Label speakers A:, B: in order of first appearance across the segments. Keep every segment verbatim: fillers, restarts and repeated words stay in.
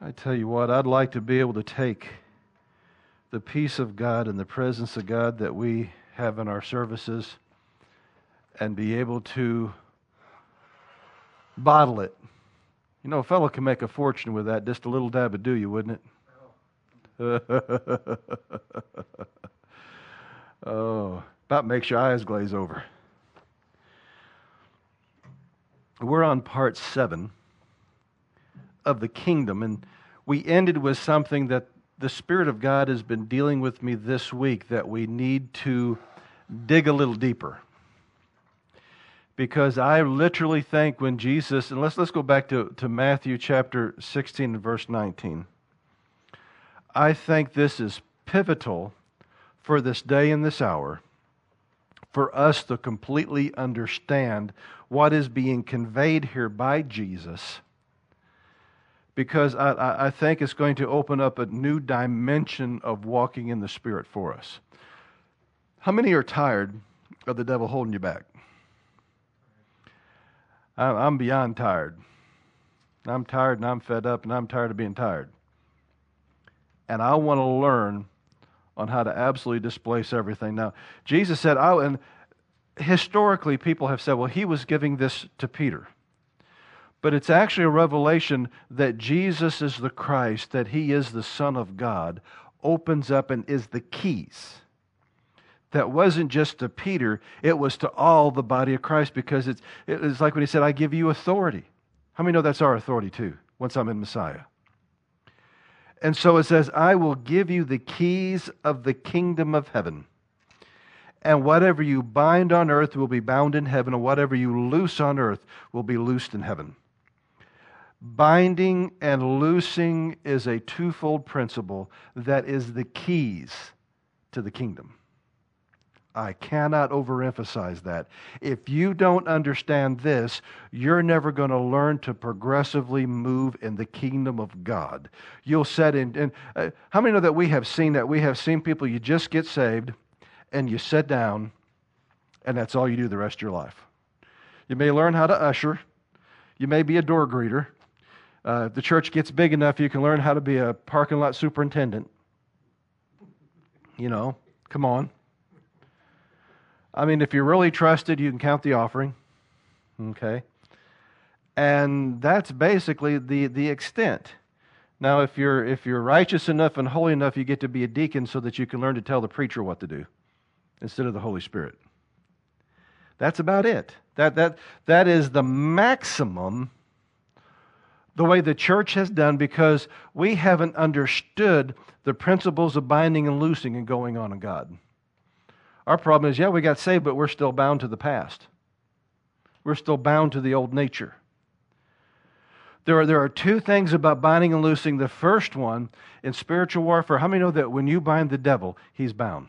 A: I tell you what, I'd like to be able to take the peace of God and the presence of God that we have in our services and be able to bottle it. You know, a fellow can make a fortune with that, just a little dab would do you, wouldn't it? Oh, about makes your eyes glaze over. We're on part seven of the kingdom, and we ended with something that the Spirit of God has been dealing with me this week that we need to dig a little deeper. Because I literally think when Jesus, and let's let's go back to, to Matthew chapter sixteen and verse nineteen. I think this is pivotal for this day and this hour for us to completely understand what is being conveyed here by Jesus, because I, I think it's going to open up a new dimension of walking in the Spirit for us. How many are tired of the devil holding you back? I'm beyond tired. I'm tired and I'm fed up and I'm tired of being tired. And I want to learn on how to absolutely displace everything. Now, Jesus said, I, and historically people have said, well, he was giving this to Peter. But it's actually a revelation that Jesus is the Christ, that he is the Son of God, opens up and is the keys. That wasn't just to Peter, it was to all the body of Christ, because it's, it's like when he said, I give you authority. How many know that's our authority too, once I'm in Messiah? And so it says, I will give you the keys of the kingdom of heaven. And whatever you bind on earth will be bound in heaven, and whatever you loose on earth will be loosed in heaven. Binding and loosing is a twofold principle that is the keys to the kingdom. I cannot overemphasize that. If you don't understand this, you're never going to learn to progressively move in the kingdom of God. You'll set in, and uh, how many know that we have seen that? We have seen people, you just get saved, and you sit down, and that's all you do the rest of your life. You may learn how to usher. You may be a door greeter. Uh, if the church gets big enough, you can learn how to be a parking lot superintendent. You know, come on. I mean, if you're really trusted, you can count the offering, okay? And that's basically the, the extent. Now, if you're if you're righteous enough and holy enough, you get to be a deacon so that you can learn to tell the preacher what to do instead of the Holy Spirit. That's about it. That that that is the maximum, the way the church has done, because we haven't understood the principles of binding and loosing and going on in God. Our problem is, yeah, we got saved, but we're still bound to the past. We're still bound to the old nature. There are, there are two things about binding and loosing. The first one, in spiritual warfare, how many know that when you bind the devil, he's bound?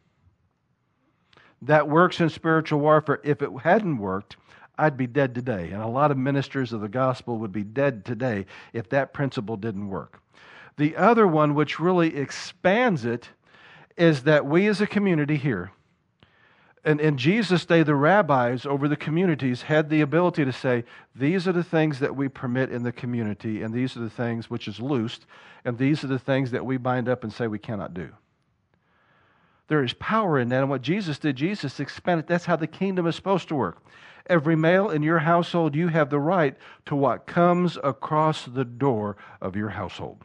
A: That works in spiritual warfare. If it hadn't worked, I'd be dead today. And a lot of ministers of the gospel would be dead today if that principle didn't work. The other one, which really expands it, is that we as a community here, And in Jesus' day, the rabbis over the communities had the ability to say, these are the things that we permit in the community, and these are the things which is loosed, and these are the things that we bind up and say we cannot do. There is power in that, and what Jesus did, Jesus expanded. That's how the kingdom is supposed to work. Every male in your household, you have the right to what comes across the door of your household.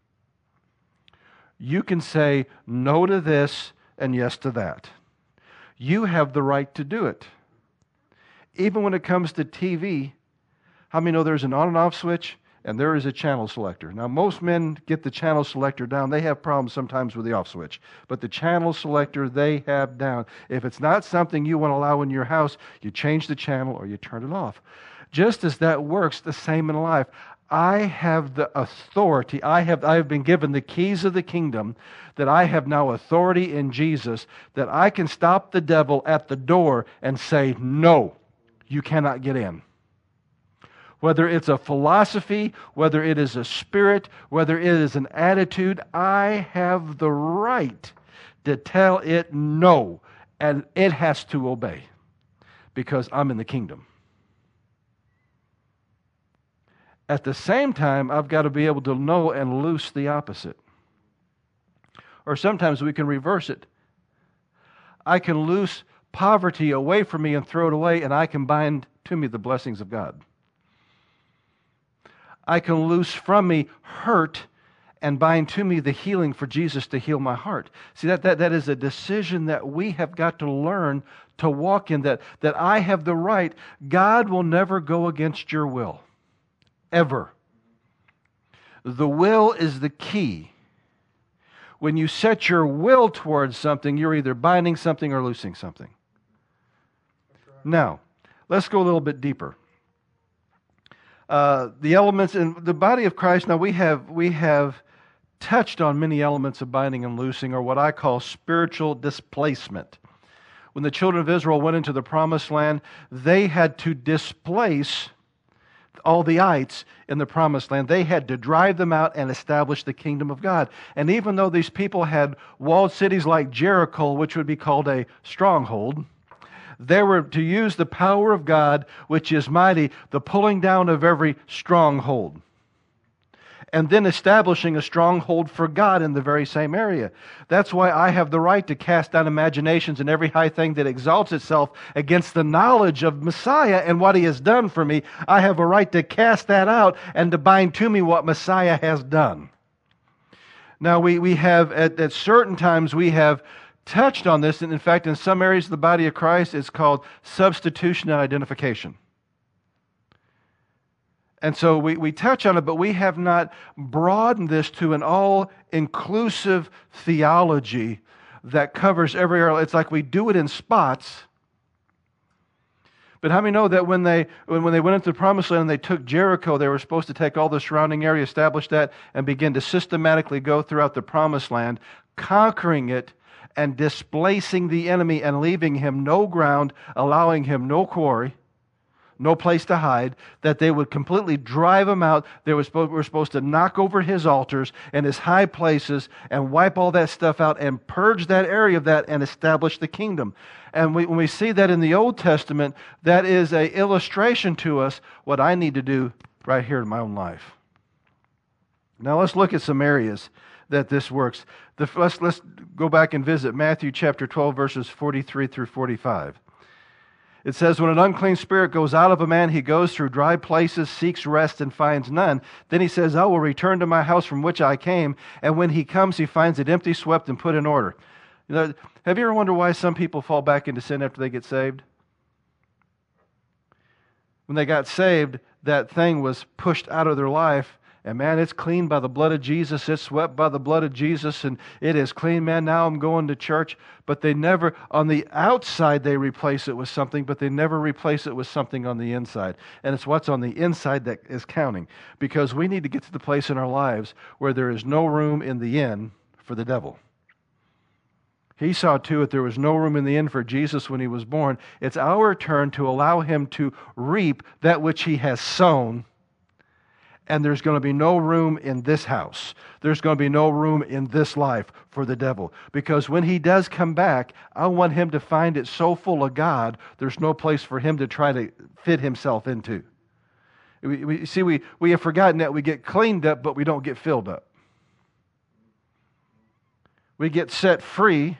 A: You can say no to this and yes to that. You have the right to do it. Even when it comes to T V, how many know there's an on and off switch and there is a channel selector? Now, most men get the channel selector down. They have problems sometimes with the off switch. But the channel selector they have down. If it's not something you want to allow in your house, you change the channel or you turn it off. Just as that works, the same in life. I have the authority. I have, I have been given the keys of the kingdom, that I have now authority in Jesus, that I can stop the devil at the door and say, no, you cannot get in. Whether it's a philosophy, whether it is a spirit, whether it is an attitude, I have the right to tell it no, and it has to obey because I'm in the kingdom. At the same time, I've got to be able to know and loose the opposite. Or sometimes we can reverse it. I can loose poverty away from me and throw it away, and I can bind to me the blessings of God. I can loose from me hurt and bind to me the healing for Jesus to heal my heart. See, that, that, that is a decision that we have got to learn to walk in, that, that I have the right. God will never go against your will, ever. The will is the key. When you set your will towards something, you're either binding something or loosing something. Now, let's go a little bit deeper. Uh, the elements in the body of Christ, now we have we have touched on many elements of binding and loosing, or what I call spiritual displacement. When the children of Israel went into the promised land, they had to displace all the ites in the promised land. They had to drive them out and establish the kingdom of God. And even though these people had walled cities like Jericho, which would be called a stronghold, they were to use the power of God, which is mighty, the pulling down of every stronghold, and then establishing a stronghold for God in the very same area. That's why I have the right to cast down imaginations and every high thing that exalts itself against the knowledge of Messiah and what He has done for me. I have a right to cast that out and to bind to me what Messiah has done. Now, we, we have, at, at certain times, we have touched on this, and in fact, in some areas of the body of Christ, it's called substitution and identification. And so we, we touch on it, but we have not broadened this to an all-inclusive theology that covers every area. It's like we do it in spots. But how many know that when they when, when they went into the promised land and they took Jericho, they were supposed to take all the surrounding area, establish that, and begin to systematically go throughout the promised land, conquering it and displacing the enemy and leaving him no ground, allowing him no quarry, no place to hide, that they would completely drive him out. They were supposed, were supposed to knock over his altars and his high places and wipe all that stuff out and purge that area of that and establish the kingdom. And we, when we see that in the Old Testament, that is an illustration to us what I need to do right here in my own life. Now let's look at some areas that this works. The, let's, let's go back and visit Matthew chapter twelve, verses forty-three through forty-five. It says, when an unclean spirit goes out of a man, he goes through dry places, seeks rest, and finds none. Then he says, I will return to my house from which I came. And when he comes, he finds it empty, swept, and put in order. You know, have you ever wondered why some people fall back into sin after they get saved? When they got saved, that thing was pushed out of their life. And man, it's clean by the blood of Jesus. It's swept by the blood of Jesus. And it is clean, man. Now I'm going to church. But they never, on the outside, they replace it with something, but they never replace it with something on the inside. And it's what's on the inside that is counting. Because we need to get to the place in our lives where there is no room in the inn for the devil. He saw to it there was no room in the inn for Jesus when He was born. It's our turn to allow Him to reap that which He has sown. And there's going to be no room in this house. There's going to be no room in this life for the devil. Because when he does come back, I want him to find it so full of God, there's no place for him to try to fit himself into. We, we, see, we, we have forgotten that we get cleaned up, but we don't get filled up. We get set free,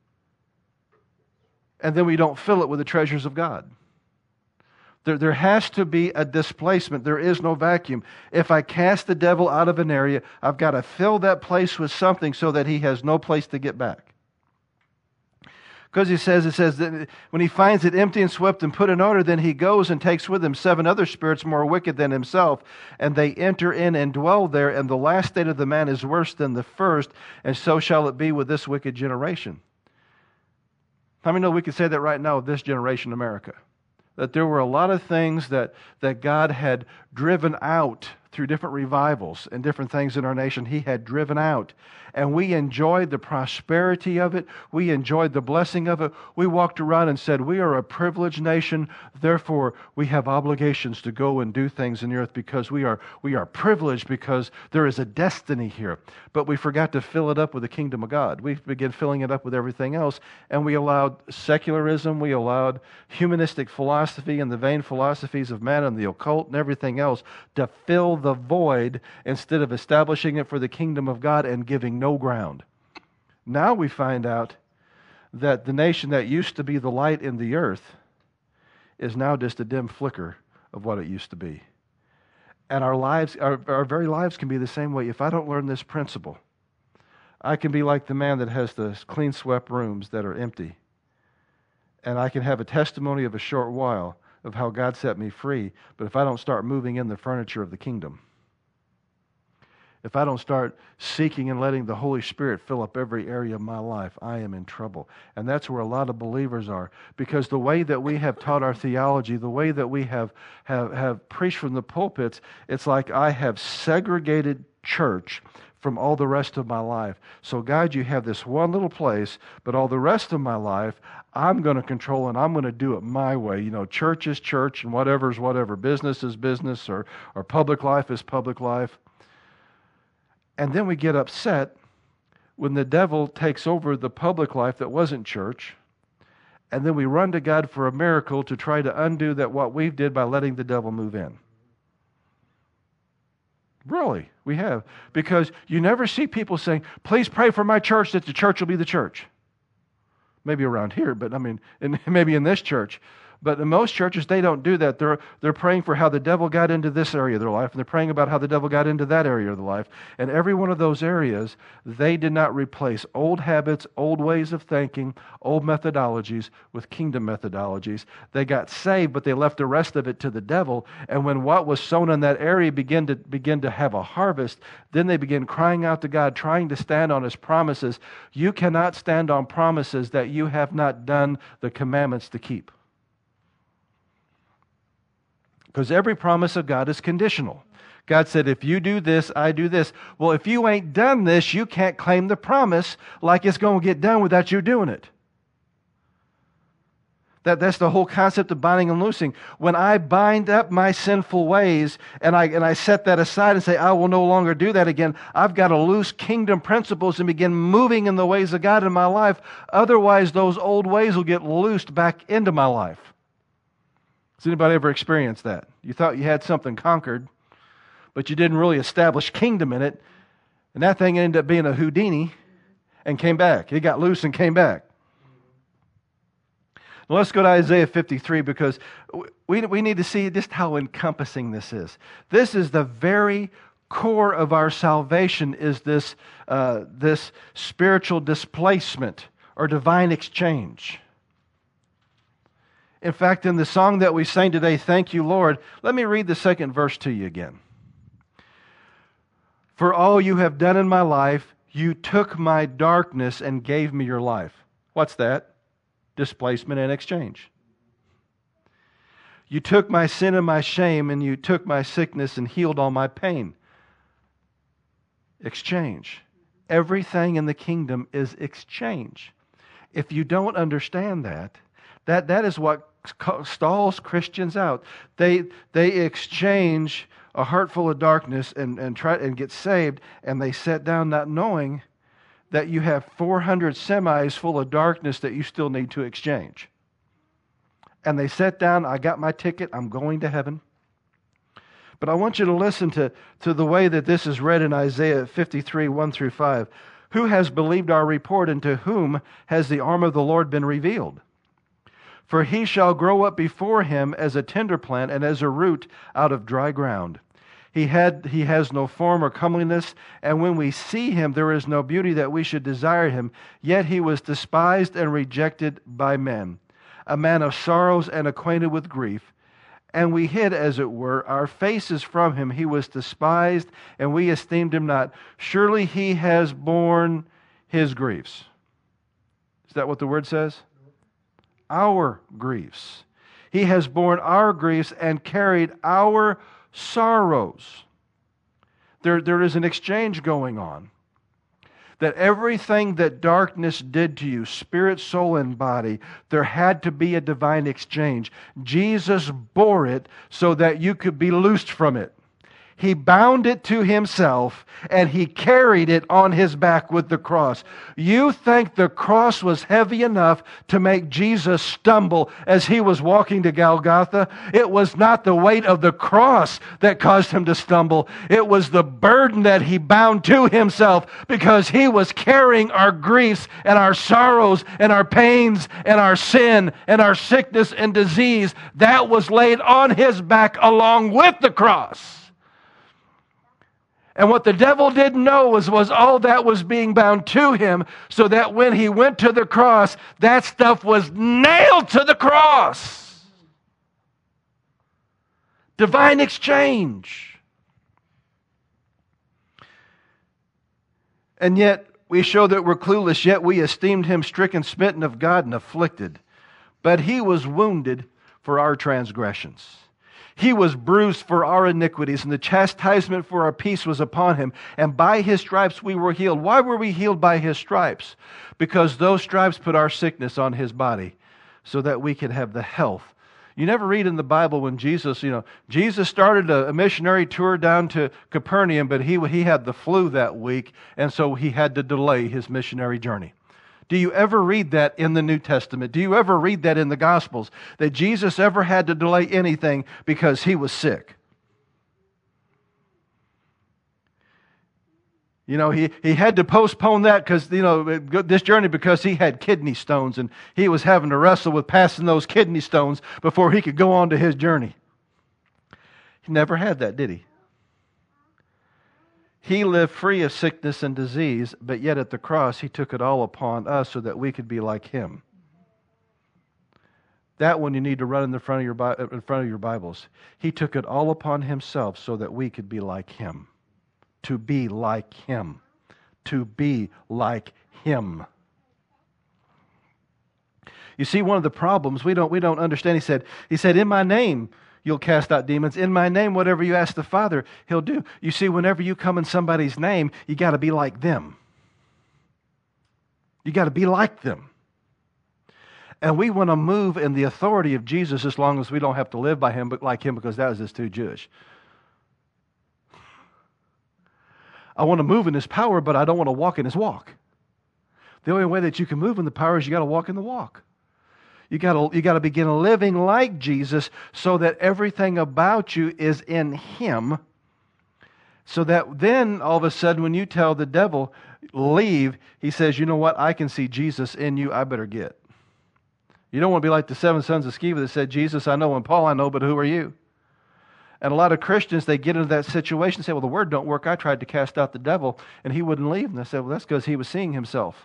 A: and then we don't fill it with the treasures of God. There, there has to be a displacement. There is no vacuum. If I cast the devil out of an area, I've got to fill that place with something so that he has no place to get back. Because he says, it says that when he finds it empty and swept and put in order, then he goes and takes with him seven other spirits more wicked than himself, and they enter in and dwell there, and the last state of the man is worse than the first, and so shall it be with this wicked generation. How many know we can say that right now of this generation in America? That there were a lot of things that, that God had driven out through different revivals and different things in our nation. He had driven out. And we enjoyed the prosperity of it. We enjoyed the blessing of it. We walked around and said, we are a privileged nation. Therefore, we have obligations to go and do things in the earth because we are, we are privileged because there is a destiny here. But we forgot to fill it up with the kingdom of God. We began filling it up with everything else. And we allowed secularism. We allowed humanistic philosophy and the vain philosophies of man and the occult and everything else to fill the void instead of establishing it for the kingdom of God and giving no ground. Now we find out that the nation that used to be the light in the earth is now just a dim flicker of what it used to be. And our lives, our, our very lives can be the same way. If I don't learn this principle, I can be like the man that has the clean swept rooms that are empty. And I can have a testimony of a short while of how God set me free. But if I don't start moving in the furniture of the kingdom, if I don't start seeking and letting the Holy Spirit fill up every area of my life, I am in trouble. And that's where a lot of believers are. Because the way that we have taught our theology, the way that we have, have, have preached from the pulpits, it's like I have segregated church from all the rest of my life. So God, you have this one little place, but all the rest of my life, I'm going to control and I'm going to do it my way. You know, church is church and whatever is whatever. Business is business, or, or public life is public life. And then we get upset when the devil takes over the public life that wasn't church, and then we run to God for a miracle to try to undo that what we did by letting the devil move in. Really, we have. Because you never see people saying, please pray for my church that the church will be the church. Maybe around here, but I mean, in, maybe in this church. But in most churches, they don't do that. They're, they're praying for how the devil got into this area of their life, and they're praying about how the devil got into that area of their life. And every one of those areas, they did not replace old habits, old ways of thinking, old methodologies with kingdom methodologies. They got saved, but they left the rest of it to the devil. And when what was sown in that area began to, begin to have a harvest, then they began crying out to God, trying to stand on His promises. You cannot stand on promises that you have not done the commandments to keep. Because every promise of God is conditional. God said, if you do this, I do this. Well, if you ain't done this, you can't claim the promise like it's going to get done without you doing it. That, that's the whole concept of binding and loosing. When I bind up my sinful ways and I, and I set that aside and say, I will no longer do that again, I've got to loose kingdom principles and begin moving in the ways of God in my life. Otherwise, those old ways will get loosed back into my life. Has anybody ever experienced that? You thought you had something conquered, but you didn't really establish kingdom in it, and that thing ended up being a Houdini and came back. It got loose and came back. Now let's go to Isaiah fifty-three, because we, we need to see just how encompassing this is. This is the very core of our salvation, is this, uh, this spiritual displacement or divine exchange. In fact, in the song that we sang today, Thank You, Lord, let me read the second verse to you again. For all you have done in my life, you took my darkness and gave me your life. What's that? Displacement and exchange. You took my sin and my shame, and you took my sickness and healed all my pain. Exchange. Everything in the kingdom is exchange. If you don't understand that, that, that is what stalls Christians out. They they exchange a heart full of darkness and, and try and get saved, and they sit down not knowing that you have four hundred semis full of darkness that you still need to exchange. And they sit down, I got my ticket, I'm going to heaven. But I want you to listen to, to the way that this is read in Isaiah fifty-three, one through five. Who has believed our report, and to whom has the arm of the Lord been revealed? For he shall grow up before him as a tender plant and as a root out of dry ground. He had he has no form or comeliness, and when we see him, there is no beauty that we should desire him. Yet he was despised and rejected by men, a man of sorrows and acquainted with grief. And we hid, as it were, our faces from him. He was despised, and we esteemed him not. Surely he has borne his griefs. Is that what the word says? Our griefs. He has borne our griefs and carried our sorrows. There, there is an exchange going on. That everything that darkness did to you, spirit, soul, and body, there had to be a divine exchange. Jesus bore it so that you could be loosed from it. He bound it to himself, and he carried it on his back with the cross. You think the cross was heavy enough to make Jesus stumble as he was walking to Golgotha? It was not the weight of the cross that caused him to stumble. It was the burden that he bound to himself, because he was carrying our griefs and our sorrows and our pains and our sin and our sickness and disease. That was laid on his back along with the cross. And what the devil didn't know was, was all that was being bound to him, so that when he went to the cross, that stuff was nailed to the cross. Divine exchange. And yet, we show that we're clueless, yet we esteemed him stricken, smitten of God, and afflicted. But he was wounded for our transgressions. He was bruised for our iniquities, and the chastisement for our peace was upon him. And by his stripes we were healed. Why were we healed by his stripes? Because those stripes put our sickness on his body, so that we could have the health. You never read in the Bible when Jesus, you know, Jesus started a, a missionary tour down to Capernaum, but he, he had the flu that week, and so he had to delay his missionary journey. Do you ever read that in the New Testament? Do you ever read that in the Gospels? That Jesus ever had to delay anything because he was sick? You know, he, he had to postpone that because, you know, this journey because he had kidney stones, and he was having to wrestle with passing those kidney stones before he could go on to his journey. He never had that, did he? He lived free of sickness and disease, but yet at the cross he took it all upon us so that we could be like him. That one you need to run in the front of your in front of your Bibles. He took it all upon himself so that we could be like him. To be like him. To be like him. You see, one of the problems we don't we don't understand. He said, he said, in my name you'll cast out demons. In my name, whatever you ask the Father, he'll do. You see, whenever you come in somebody's name, you got to be like them. You got to be like them. And we want to move in the authority of Jesus as long as we don't have to live by him, but like him, because that was just too Jewish. I want to move in his power, but I don't want to walk in his walk. The only way that you can move in the power is you got to walk in the walk. You got to you got to begin living like Jesus, so that everything about you is in him. So that then all of a sudden when you tell the devil, leave, he says, you know what? I can see Jesus in you. I better get. You don't want to be like the seven sons of Sceva that said, Jesus I know and Paul I know, but who are you? And a lot of Christians, they get into that situation and say, well, the word don't work. I tried to cast out the devil and he wouldn't leave. And they said, well, that's because he was seeing himself.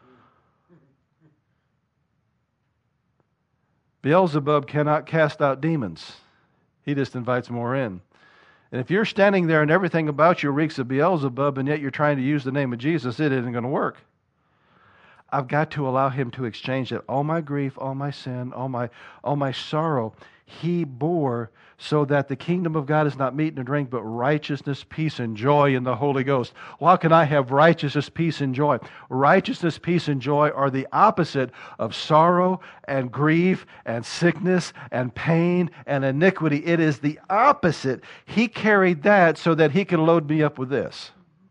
A: Beelzebub cannot cast out demons. He just invites more in. And if you're standing there and everything about you reeks of Beelzebub, and yet you're trying to use the name of Jesus, it isn't going to work. I've got to allow him to exchange it. All my grief, all my sin, all my, all my sorrow, he bore, so that the kingdom of God is not meat and drink, but righteousness, peace, and joy in the Holy Ghost. Well, how can I have righteousness, peace, and joy? Righteousness, peace, and joy are the opposite of sorrow and grief and sickness and pain and iniquity. It is the opposite. He carried that so that he could load me up with this.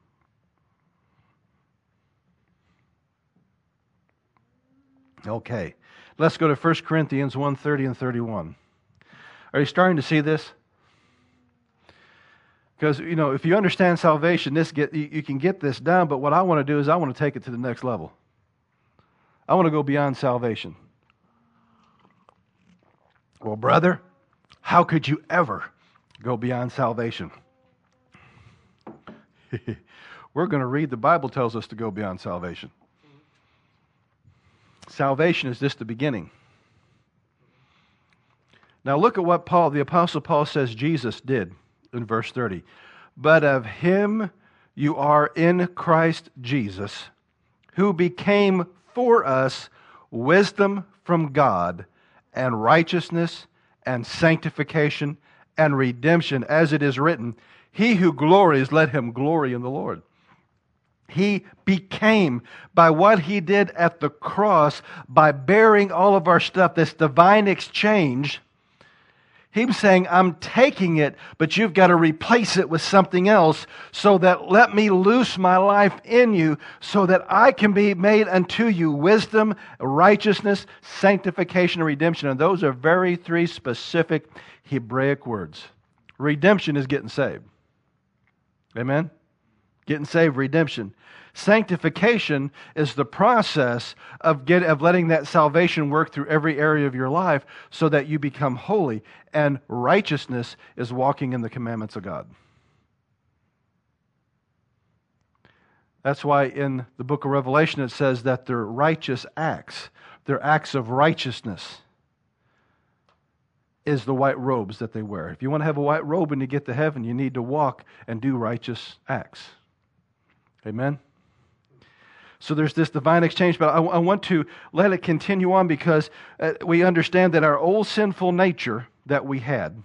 A: Okay, let's go to First Corinthians one, thirty and thirty-one. Are you starting to see this? Because, you know, if you understand salvation, this get you, you can get this down, but what I want to do is I want to take it to the next level. I want to go beyond salvation. Well, brother, how could you ever go beyond salvation? We're going to read the Bible tells us to go beyond salvation. Salvation is just the beginning. Now look at what Paul, the Apostle Paul says Jesus did in verse thirty. But of him you are in Christ Jesus, who became for us wisdom from God, and righteousness, and sanctification, and redemption, as it is written, he who glories, let him glory in the Lord. He became, by what he did at the cross, by bearing all of our stuff, this divine exchange, He's saying, I'm taking it, but you've got to replace it with something else, so that let me loose my life in you, so that I can be made unto you wisdom, righteousness, sanctification, and redemption. And those are very three specific Hebraic words. Redemption is getting saved. Amen? Getting saved, redemption. Sanctification is the process of get, of letting that salvation work through every area of your life so that you become holy. And righteousness is walking in the commandments of God. That's why in the book of Revelation it says that they're righteous acts. They're acts of righteousness is the white robes that they wear. If you want to have a white robe when you get to heaven, you need to walk and do righteous acts. Amen? So there's this divine exchange, but I, I want to let it continue on because uh, we understand that our old sinful nature that we had,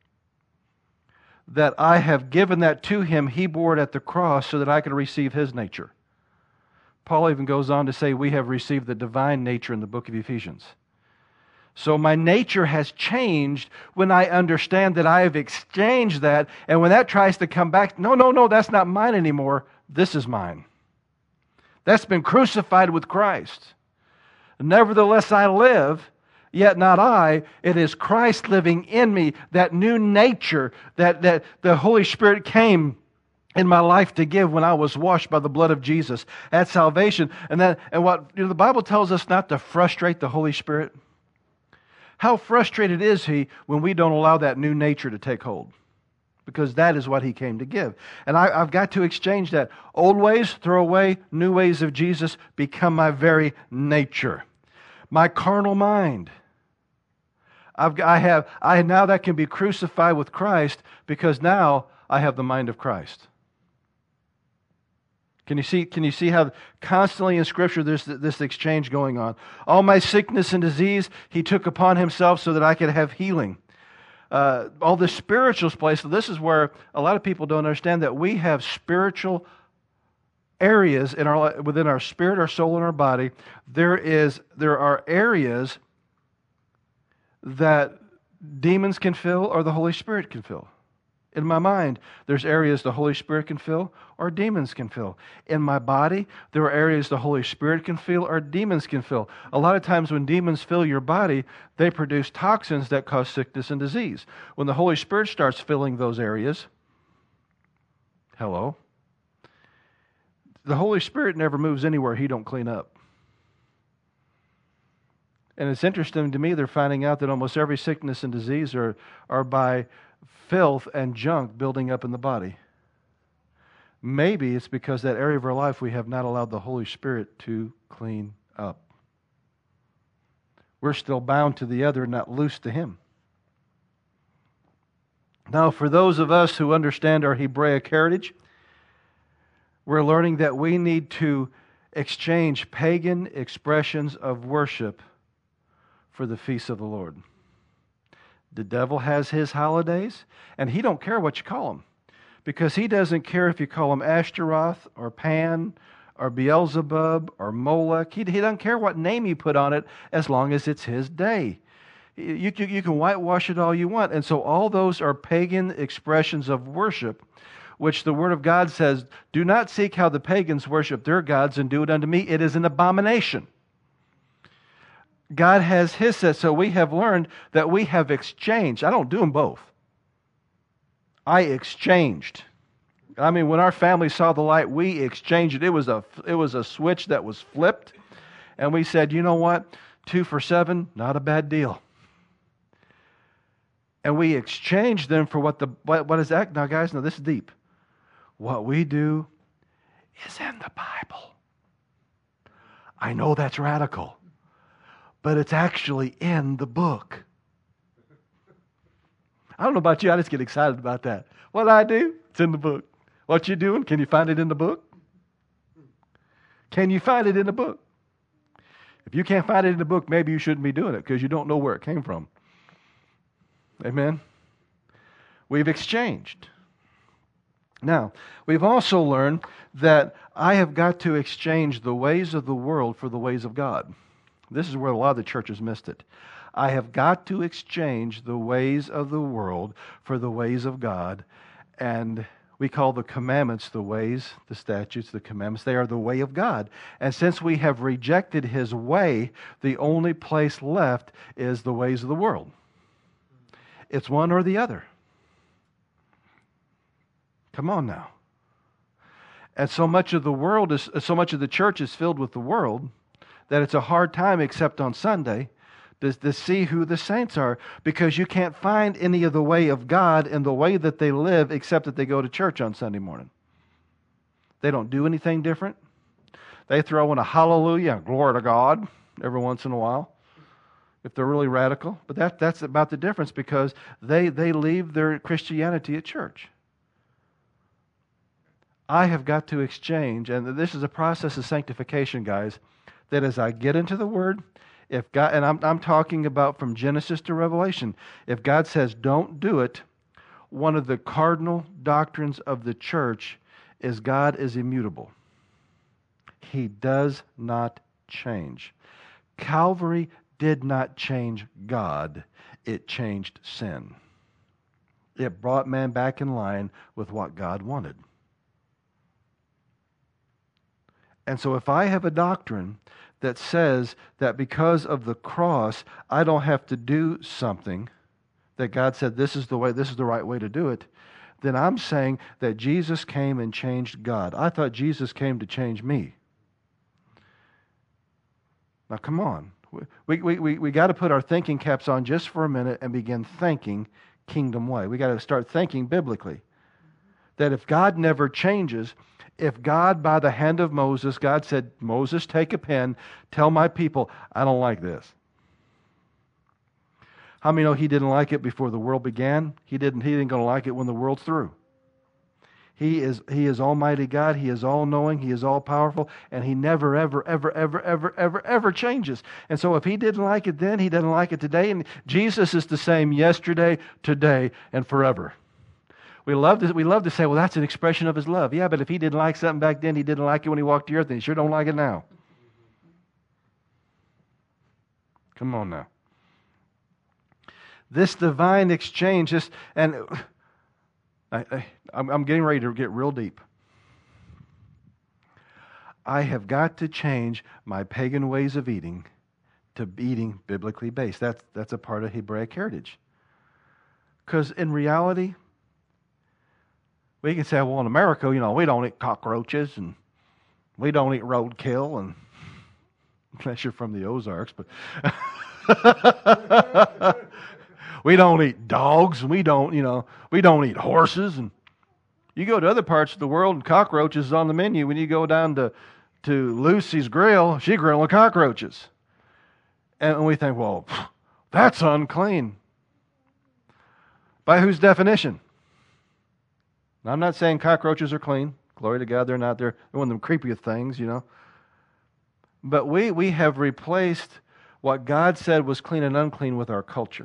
A: that I have given that to Him, He bore it at the cross so that I could receive His nature. Paul even goes on to say we have received the divine nature in the book of Ephesians. So my nature has changed when I understand that I have exchanged that, and when that tries to come back, no, no, no, that's not mine anymore. This is mine. That's been crucified with Christ. Nevertheless I live, yet not I. It is Christ living in me, that new nature that, that the Holy Spirit came in my life to give when I was washed by the blood of Jesus at salvation. And then, and what you know, the Bible tells us not to frustrate the Holy Spirit. How frustrated is He when we don't allow that new nature to take hold? Because that is what He came to give. And I, I've got to exchange that. Old ways, throw away. New ways of Jesus become my very nature. My carnal mind. I've, I have, I now that can be crucified with Christ because now I have the mind of Christ. Can you see, can you see how constantly in Scripture there's this exchange going on? All my sickness and disease He took upon Himself so that I could have healing. Uh, all the spiritual place. So this is where a lot of people don't understand that we have spiritual areas in our within our spirit, our soul, and our body. There is there are areas that demons can fill or the Holy Spirit can fill. In my mind, there's areas the Holy Spirit can fill or demons can fill. In my body, there are areas the Holy Spirit can fill or demons can fill. A lot of times when demons fill your body, they produce toxins that cause sickness and disease. When the Holy Spirit starts filling those areas, hello, the Holy Spirit never moves anywhere He don't clean up. And it's interesting to me, they're finding out that almost every sickness and disease are, are by filth and junk building up in the body. Maybe it's because that area of our life we have not allowed the Holy Spirit to clean up. We're still bound to the other, not loose to Him. Now, for those of us who understand our Hebraic heritage, we're learning that we need to exchange pagan expressions of worship for the feasts of the Lord. The devil has his holidays, and he don't care what you call them, because he doesn't care if you call him Ashtaroth or Pan or Beelzebub or Molech. He, he doesn't care what name you put on it as long as it's his day. You, you, you can whitewash it all you want. And so all those are pagan expressions of worship, which the Word of God says, do not seek how the pagans worship their gods and do it unto me. It is an abomination. God has His set, so we have learned that we have exchanged. I don't do them both. I exchanged. I mean, when our family saw the light, we exchanged it. It was a, it was a switch that was flipped, and we said, you know what? Two for seven, not a bad deal. And we exchanged them for what the, what, what is that? Now, guys, now this is deep. What we do is in the Bible. I know that's radical, but it's actually in the book. I don't know about you, I just get excited about that. What I do, it's in the book. What you doing, can you find it in the book? Can you find it in the book? If you can't find it in the book, maybe you shouldn't be doing it because you don't know where it came from. Amen? We've exchanged. Now, we've also learned that I have got to exchange the ways of the world for the ways of God. This is where a lot of the churches missed it. I have got to exchange the ways of the world for the ways of God. And we call the commandments the ways, the statutes, the commandments. They are the way of God. And since we have rejected His way, the only place left is the ways of the world. It's one or the other. Come on now. And so much of the world is, so much of the church is filled with the world that it's a hard time, except on Sunday, to, to see who the saints are, because you can't find any of the way of God in the way that they live except that they go to church on Sunday morning. They don't do anything different. They throw in a hallelujah, glory to God, every once in a while, if they're really radical. But that, that's about the difference, because they, they leave their Christianity at church. I have got to exchange, and this is a process of sanctification, guys, that as I get into the Word, if God, and I'm, I'm talking about from Genesis to Revelation, if God says don't do it, one of the cardinal doctrines of the church is God is immutable. He does not change. Calvary did not change God. It changed sin. It brought man back in line with what God wanted. And so if I have a doctrine that says that because of the cross, I don't have to do something, that God said this is the way, this is the right way to do it, then I'm saying that Jesus came and changed God. I thought Jesus came to change me. Now come on. We, we, we, we got to put our thinking caps on just for a minute and begin thinking kingdom way. We got to start thinking biblically. That if God never changes, if God, by the hand of Moses, God said, Moses, take a pen, tell my people, I don't like this. How many know He didn't like it before the world began? He didn't, he didn't going to like it when the world's through. He is, he is Almighty God. He is all-knowing. He is all-powerful. And He never, ever, ever, ever, ever, ever, ever changes. And so if He didn't like it then, He doesn't like it today. And Jesus is the same yesterday, today, and forever. We love to, we love to say, well, that's an expression of His love. Yeah, but if He didn't like something back then, He didn't like it when He walked the earth, and He sure don't like it now. Come on now. This divine exchange, this, and I, I, I'm, I'm getting ready to get real deep. I have got to change my pagan ways of eating to eating biblically based. That's, that's a part of Hebraic heritage. Because in reality, we can say, well, in America, you know, we don't eat cockroaches and we don't eat roadkill, and unless you're from the Ozarks, but we don't eat dogs, and we don't, you know, we don't eat horses. And you go to other parts of the world, and cockroaches is on the menu. When you go down to to Lucy's Grill, she grilling cockroaches, and we think, well, that's unclean. By whose definition? Now, I'm not saying cockroaches are clean. Glory to God, they're not. They're one of them creepy things, you know. But we, we have replaced what God said was clean and unclean with our culture.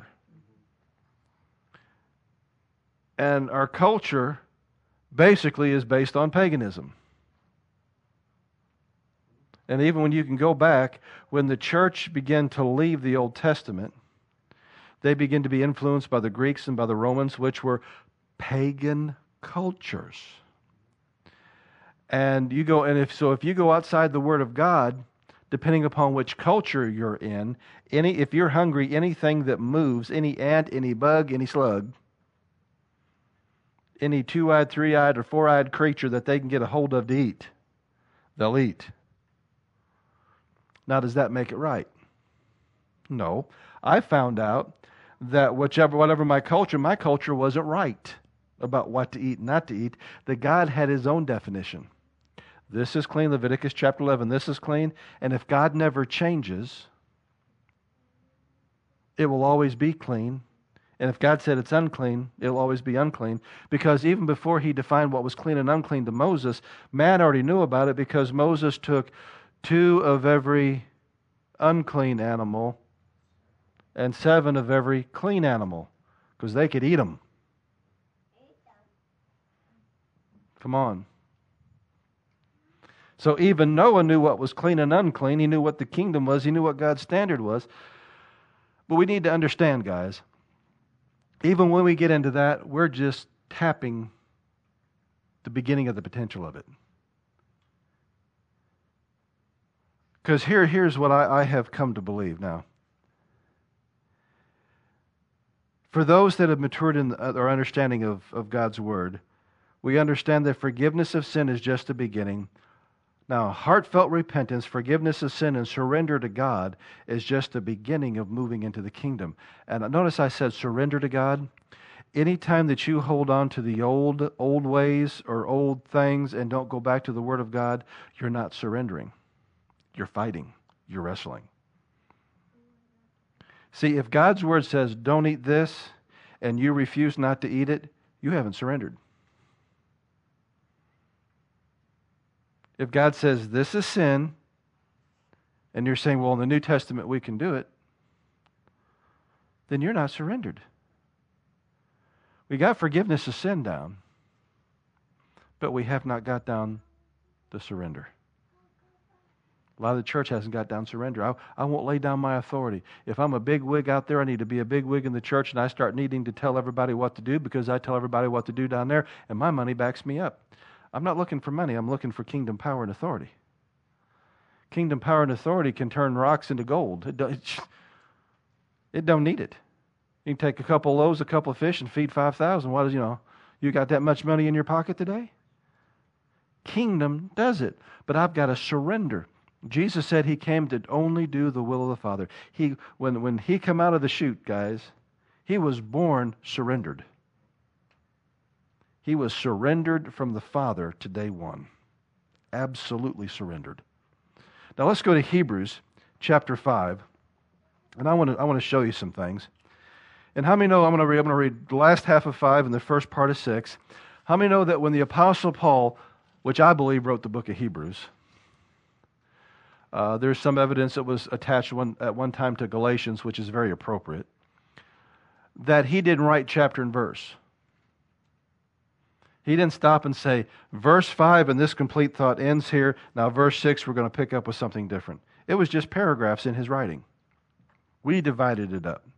A: And our culture basically is based on paganism. And even when you can go back, when the church began to leave the Old Testament, they began to be influenced by the Greeks and by the Romans, which were pagan cultures. And you go, and if so, if you go outside the Word of God, depending upon which culture you're in, any if you're hungry, anything that moves, any ant, any bug, any slug, any two-eyed, three-eyed, or four-eyed creature that they can get a hold of to eat, they'll eat. Now, does that make it right? No. I found out that whichever, whatever my culture, my culture wasn't right about what to eat and not to eat, that God had His own definition. This is clean, Leviticus chapter eleven, this is clean, and if God never changes, it will always be clean. And if God said it's unclean, it'll always be unclean. Because even before He defined what was clean and unclean to Moses, man already knew about it, because Moses took two of every unclean animal and seven of every clean animal, because they could eat them. Come on. So even Noah knew what was clean and unclean. He knew what the kingdom was. He knew what God's standard was. But we need to understand, guys, even when we get into that, we're just tapping the beginning of the potential of it. Because here, here's what I, I have come to believe now. For those that have matured in our understanding of, of God's Word, we understand that forgiveness of sin is just the beginning. Now, heartfelt repentance, forgiveness of sin, and surrender to God is just the beginning of moving into the kingdom. And notice I said surrender to God. Anytime that you hold on to the old, old ways or old things and don't go back to the Word of God, you're not surrendering. You're fighting. You're wrestling. See, if God's Word says, don't eat this, and you refuse not to eat it, you haven't surrendered. If God says, this is sin, and you're saying, well, in the New Testament we can do it, then you're not surrendered. We got forgiveness of sin down, but we have not got down the surrender. A lot of the church hasn't got down surrender. I, I won't lay down my authority. If I'm a big wig out there, I need to be a big wig in the church, and I start needing to tell everybody what to do because I tell everybody what to do down there, and my money backs me up. I'm not looking for money. I'm looking for kingdom power and authority. Kingdom power and authority can turn rocks into gold. It, do, it, it don't need it. You can take a couple of loaves, a couple of fish, and feed five thousand. What is, you know, you got that much money in your pocket today? Kingdom does it. But I've got to surrender. Jesus said he came to only do the will of the Father. He, when, when he come out of the chute, guys, he was born surrendered. He was surrendered from the Father to day one. Absolutely surrendered. Now let's go to Hebrews chapter five. And I want to I want to show you some things. And how many know, I'm going to read, I'm going to read the last half of five and the first part of six. How many know that when the Apostle Paul, which I believe wrote the book of Hebrews, uh, there's some evidence that was attached one, at one time to Galatians, which is very appropriate, that he didn't write chapter and verse. He didn't stop and say, verse five and this complete thought ends here. Now verse six, we're going to pick up with something different. It was just paragraphs in his writing. We divided it up.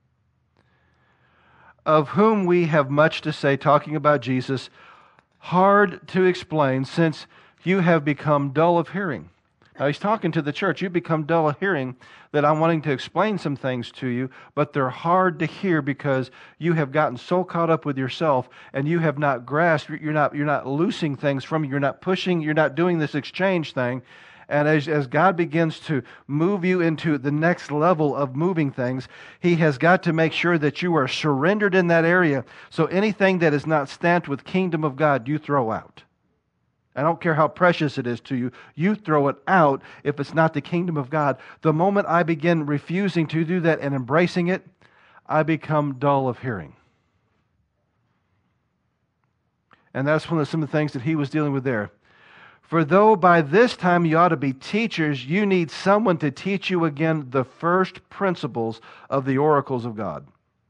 A: Of whom we have much to say, talking about Jesus, hard to explain since you have become dull of hearing. Now he's talking to the church. You become dull of hearing that I'm wanting to explain some things to you, but they're hard to hear because you have gotten so caught up with yourself and you have not grasped, you're not, you're not loosing things from you, you're not pushing, you're not doing this exchange thing. And as, as God begins to move you into the next level of moving things, He has got to make sure that you are surrendered in that area. So anything that is not stamped with kingdom of God, you throw out. I don't care how precious it is to you. You throw it out if it's not the kingdom of God. The moment I begin refusing to do that and embracing it, I become dull of hearing. And that's one of some of the things that he was dealing with there. For though by this time you ought to be teachers, you need someone to teach you again the first principles of the oracles of God.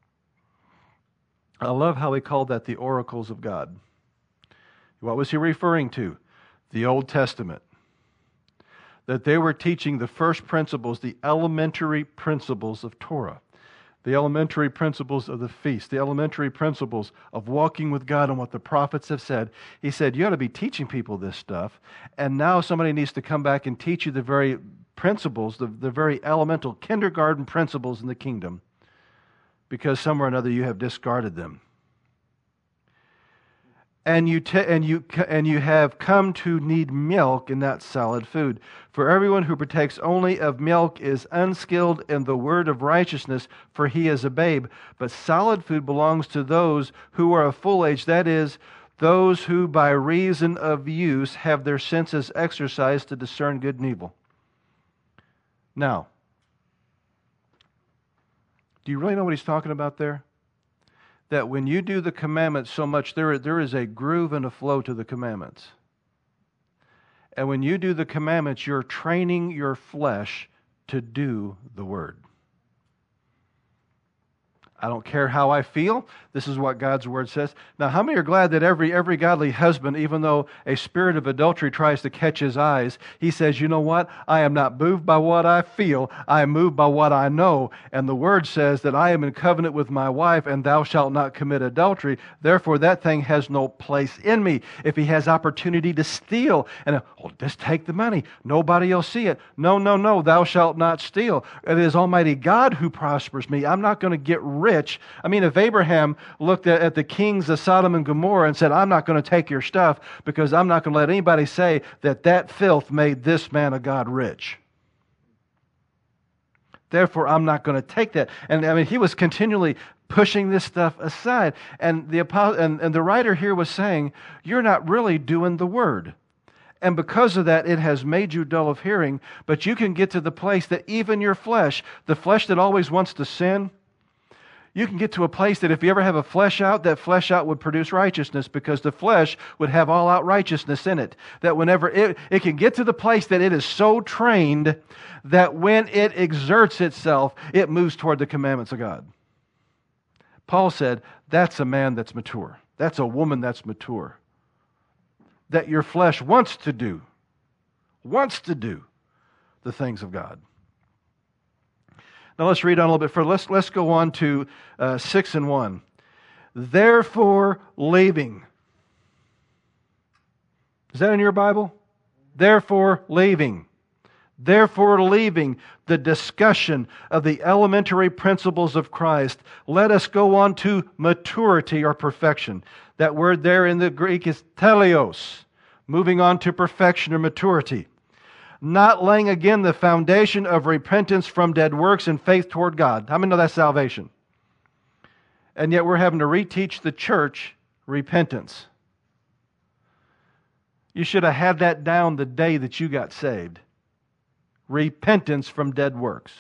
A: I love how he called that the oracles of God. What was he referring to? The Old Testament. That they were teaching the first principles, the elementary principles of Torah. The elementary principles of the feast, the elementary principles of walking with God and what the prophets have said. He said, you ought to be teaching people this stuff, and now somebody needs to come back and teach you the very principles, the, the very elemental kindergarten principles in the kingdom, because somewhere or another you have discarded them. And you, te- and, you, and you have come to need milk and not solid food. For everyone who partakes only of milk is unskilled in the word of righteousness, for he is a babe. But solid food belongs to those who are of full age, that is, those who by reason of use have their senses exercised to discern good and evil. Now, do you really know what he's talking about there? That when you do the commandments so much, there, there is a groove and a flow to the commandments. And when you do the commandments, you're training your flesh to do the word. I don't care how I feel. This is what God's Word says. Now, how many are glad that every every godly husband, even though a spirit of adultery tries to catch his eyes, he says, you know what? I am not moved by what I feel. I am moved by what I know. And the Word says that I am in covenant with my wife, and thou shalt not commit adultery. Therefore, that thing has no place in me. If he has opportunity to steal, and oh, just take the money. Nobody will see it. No, no, no, thou shalt not steal. It is Almighty God who prospers me. I'm not going to get rich. Rich. I mean, if Abraham looked at, at the kings of Sodom and Gomorrah and said, I'm not going to take your stuff because I'm not going to let anybody say that that filth made this man of God rich. Therefore, I'm not going to take that. And I mean, he was continually pushing this stuff aside. And the, and, and the writer here was saying, you're not really doing the word. And because of that, it has made you dull of hearing. But you can get to the place that even your flesh, the flesh that always wants to sin, you can get to a place that if you ever have a flesh out, that flesh out would produce righteousness because the flesh would have all out righteousness in it. That whenever it, it can get to the place that it is so trained that when it exerts itself, it moves toward the commandments of God. Paul said, that's a man that's mature. That's a woman that's mature. That your flesh wants to do, wants to do the things of God. Now let's read on a little bit further. Let's, let's go on to uh, six and one. Therefore, leaving. Is that in your Bible? Therefore, leaving. Therefore, leaving the discussion of the elementary principles of Christ, let us go on to maturity or perfection. That word there in the Greek is teleos, moving on to perfection or maturity. Not laying again the foundation of repentance from dead works and faith toward God. How many know that's salvation? And yet we're having to reteach the church repentance. You should have had that down the day that you got saved. Repentance from dead works.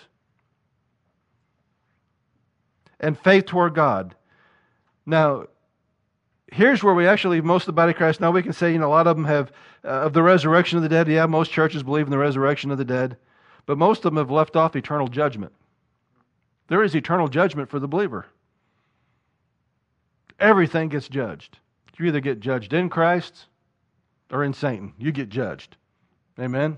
A: And faith toward God. Now, here's where we actually leave most of the body of Christ. Now we can say, you know, a lot of them have, uh, of the resurrection of the dead. Yeah, most churches believe in the resurrection of the dead. But most of them have left off eternal judgment. There is eternal judgment for the believer. Everything gets judged. You either get judged in Christ or in Satan. You get judged. Amen?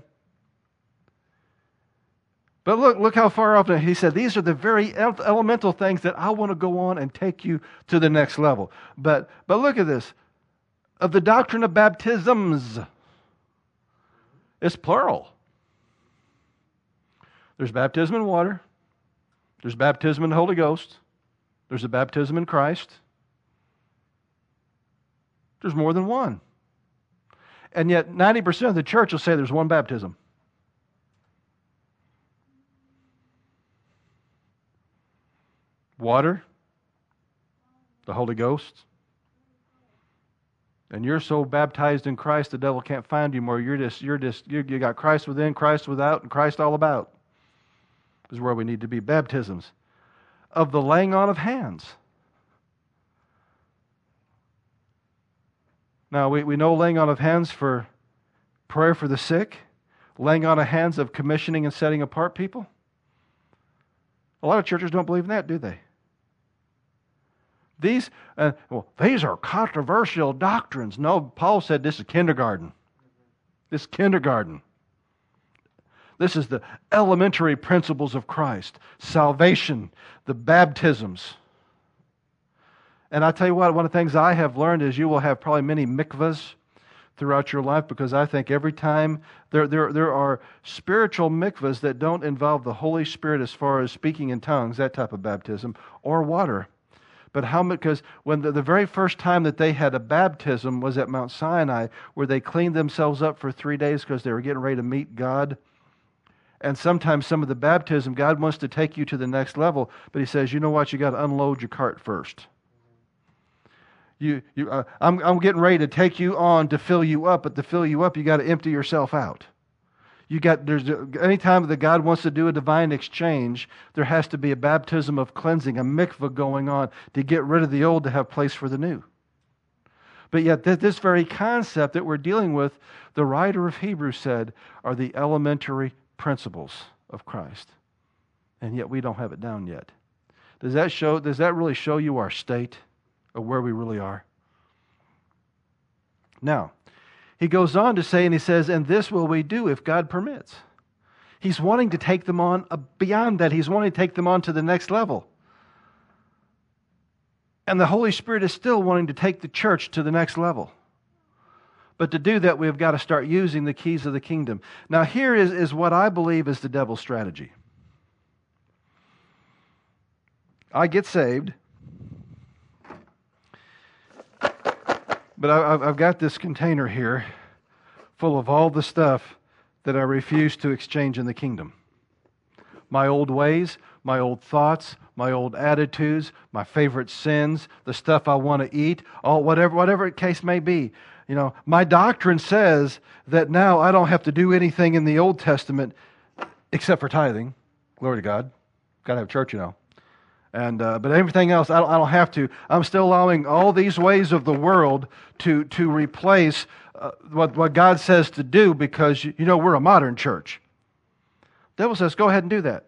A: But look, look how far off. He said, these are the very elemental things that I want to go on and take you to the next level. But, but look at this. Of the doctrine of baptisms, it's plural. There's baptism in water. There's baptism in the Holy Ghost. There's a baptism in Christ. There's more than one. And yet ninety percent of the church will say there's one baptism. Water, the Holy Ghost. And you're so baptized in Christ, the devil can't find you more. You're just, you're just, you you got Christ within, Christ without, and Christ all about. This is where we need to be. Baptisms of the laying on of hands. Now, we, we know laying on of hands for prayer for the sick, laying on of hands of commissioning and setting apart people. A lot of churches don't believe in that, do they? These, uh, well, these are controversial doctrines. No, Paul said this is kindergarten. This is kindergarten. This is the elementary principles of Christ. Salvation, the baptisms. And I tell you what, one of the things I have learned is you will have probably many mikvahs throughout your life, because I think every time there, there, there are spiritual mikvahs that don't involve the Holy Spirit as far as speaking in tongues, that type of baptism, or water. But how much, because when the, the very first time that they had a baptism was at Mount Sinai, where they cleaned themselves up for three days because they were getting ready to meet God. And sometimes some of the baptism, God wants to take you to the next level, but He says, you know what, you got to unload your cart first. You, you, uh, I'm, I'm getting ready to take you on to fill you up, but to fill you up, you got to empty yourself out. You got there's anytime that God wants to do a divine exchange, there has to be a baptism of cleansing, a mikvah going on to get rid of the old to have place for the new. But yet, th- this very concept that we're dealing with, the writer of Hebrews said, are the elementary principles of Christ, and yet we don't have it down yet. Does that show, does that really show you our state of where we really are? Now, he goes on to say, and he says, and this will we do if God permits. He's wanting to take them on beyond that. He's wanting to take them on to the next level. And the Holy Spirit is still wanting to take the church to the next level. But to do that, we've got to start using the keys of the kingdom. Now, here is, is what I believe is the devil's strategy. I get saved, but I, I've got this container here full of all the stuff that I refuse to exchange in the kingdom. My old ways, my old thoughts, my old attitudes, my favorite sins, the stuff I want to eat, all whatever whatever the case may be. You know, my doctrine says that now I don't have to do anything in the Old Testament except for tithing. Glory to God. Got to have church, you know. And uh, but everything else, I don't, I don't have to. I'm still allowing all these ways of the world to to replace uh, what what God says to do, because you know we're a modern church. The devil says, go ahead and do that,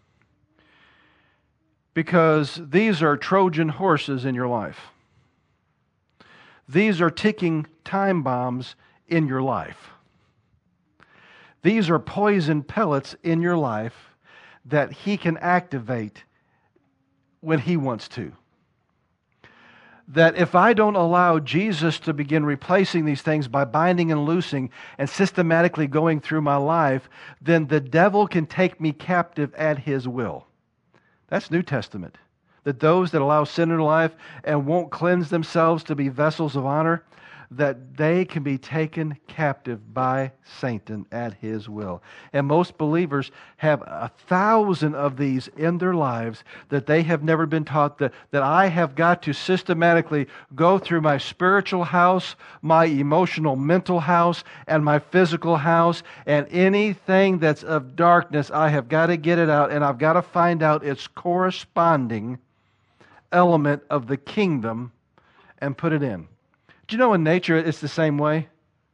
A: because these are Trojan horses in your life. These are ticking time bombs in your life. These are poison pellets in your life that he can activate when he wants to. That if I don't allow Jesus to begin replacing these things by binding and loosing and systematically going through my life, then the devil can take me captive at his will. That's New Testament. That those that allow sin in life and won't cleanse themselves to be vessels of honor, that they can be taken captive by Satan at his will. And most believers have a thousand of these in their lives that they have never been taught, that, that I have got to systematically go through my spiritual house, my emotional mental house, and my physical house, and anything that's of darkness, I have got to get it out, and I've got to find out its corresponding element of the kingdom and put it in. Do you know in nature it's the same way?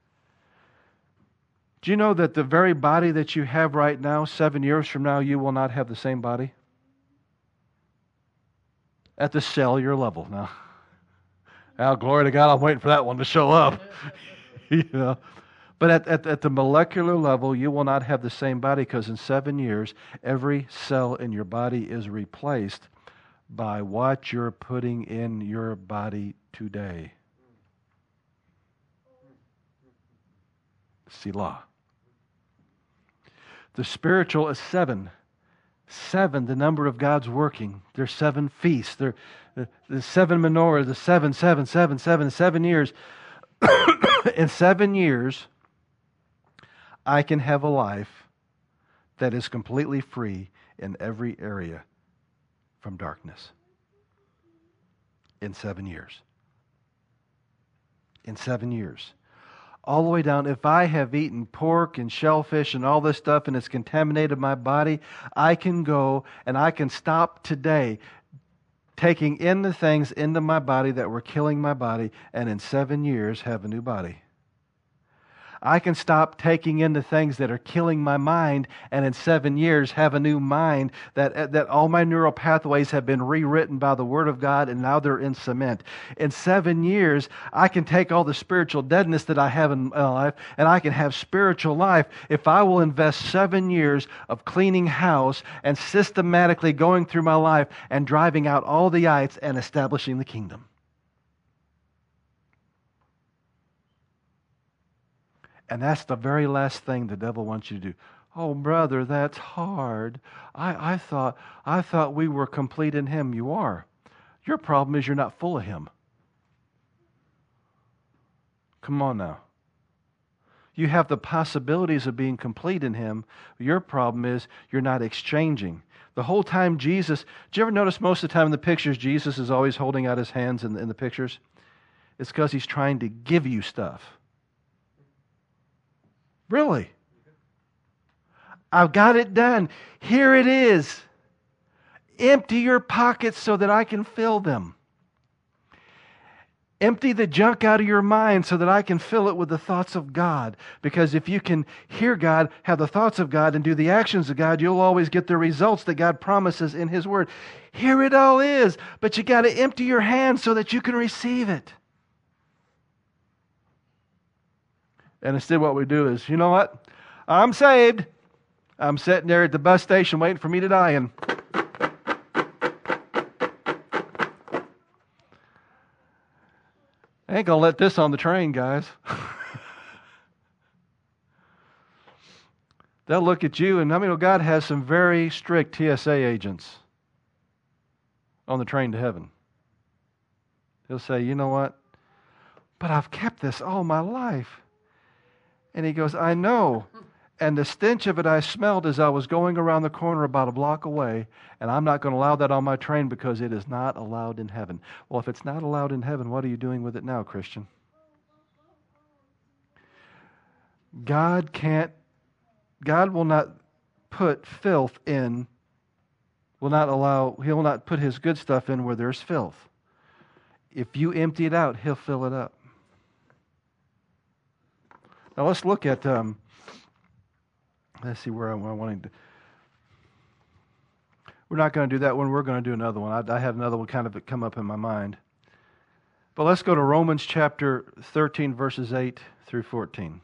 A: Do you know that the very body that you have right now, seven years from now, you will not have the same body? At the cellular level now. Now, glory to God, I'm waiting for that one to show up. You know? But at, at, at the molecular level, you will not have the same body, because in seven years, every cell in your body is replaced by what you're putting in your body today. Selah. The spiritual is seven. Seven, the number of God's working. There's seven feasts. There, the, the seven menorahs, the seven, seven, seven, seven, seven years. In seven years, I can have a life that is completely free in every area from darkness. In seven years. In seven years. All the way down, if I have eaten pork and shellfish and all this stuff and it's contaminated my body, I can go and I can stop today taking in the things into my body that were killing my body, and in seven years have a new body. I can stop taking in the things that are killing my mind, and in seven years have a new mind, that, that all my neural pathways have been rewritten by the Word of God, and now they're in cement. In seven years, I can take all the spiritual deadness that I have in my life, and I can have spiritual life if I will invest seven years of cleaning house and systematically going through my life and driving out all the ites and establishing the kingdom. And that's the very last thing the devil wants you to do. Oh, brother, that's hard. I, I thought I thought we were complete in Him. You are. Your problem is you're not full of Him. Come on now. You have the possibilities of being complete in Him. Your problem is you're not exchanging. The whole time Jesus, do you ever notice most of the time in the pictures, Jesus is always holding out His hands in the, in the pictures? It's because He's trying to give you stuff. Really? I've got it done. Here it is. Empty your pockets so that I can fill them. Empty the junk out of your mind so that I can fill it with the thoughts of God. Because if you can hear God, have the thoughts of God, and do the actions of God, you'll always get the results that God promises in His Word. Here it all is, but you got to empty your hands so that you can receive it. And instead what we do is, you know what? I'm saved. I'm sitting there at the bus station waiting for me to die, and I ain't going to let this on the train, guys. They'll look at you, and I mean, God has some very strict T S A agents on the train to heaven. He'll say, you know what? But I've kept this all my life. And he goes, I know. And the stench of it I smelled as I was going around the corner about a block away, and I'm not going to allow that on my train because it is not allowed in heaven. Well, if it's not allowed in heaven, what are you doing with it now, Christian? God can't, God will not put filth in, will not allow, He will not put His good stuff in where there's filth. If you empty it out, He'll fill it up. Now let's look at, um, let's see where I'm wanting to. We're not going to do that one. We're going to do another one. I, I had another one kind of come up in my mind. But let's go to Romans chapter thirteen, verses eight through fourteen.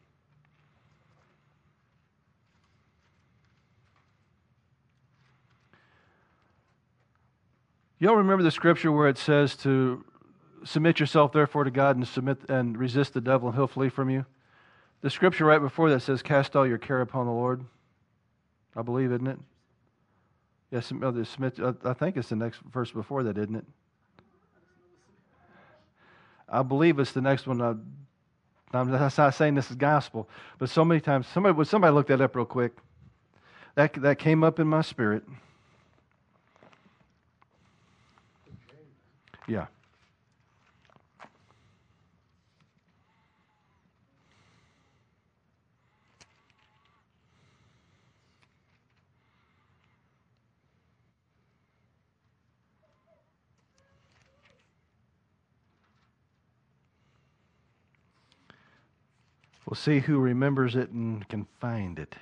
A: Y'all remember the scripture where it says to submit yourself therefore to God and submit and resist the devil and he'll flee from you? The scripture right before that says, cast all your care upon the Lord. I believe, isn't it? Yes, submit, I think it's the next verse before that, isn't it? I believe it's the next one. I'm not saying this is gospel, but so many times, somebody would somebody look that up real quick. That, that came up in my spirit. Yeah. We'll see who remembers it and can find it.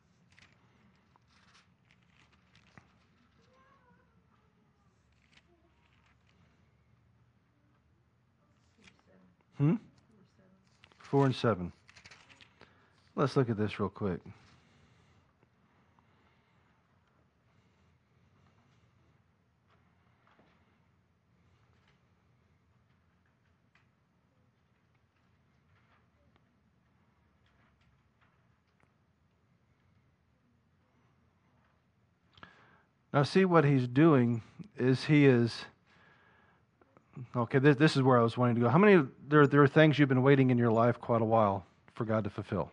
A: Hmm? Four and seven. Let's look at this real quick. Now, see what he's doing is he is, okay, this, this is where I was wanting to go. How many, there, there are things you've been waiting in your life quite a while for God to fulfill.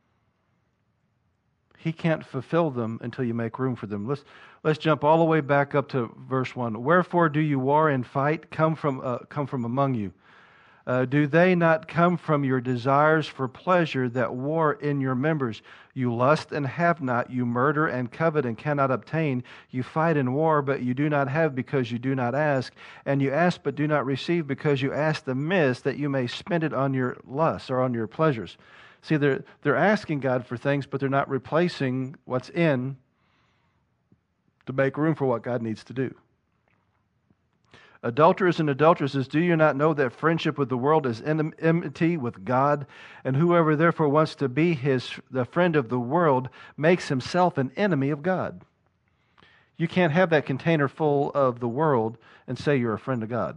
A: He can't fulfill them until you make room for them. Let's, let's jump all the way back up to verse one. Wherefore do you war and fight? Come from, uh, come from among you. Uh, do they not come from your desires for pleasure that war in your members? You lust and have not, you murder and covet and cannot obtain. You fight and war, but you do not have because you do not ask. And you ask but do not receive because you ask amiss that you may spend it on your lusts or on your pleasures. See, they're, they're asking God for things, but they're not replacing what's in to make room for what God needs to do. Adulterers and adulteresses, do you not know that friendship with the world is enmity with God? And whoever therefore wants to be his the friend of the world makes himself an enemy of God. You can't have that container full of the world and say you're a friend of God.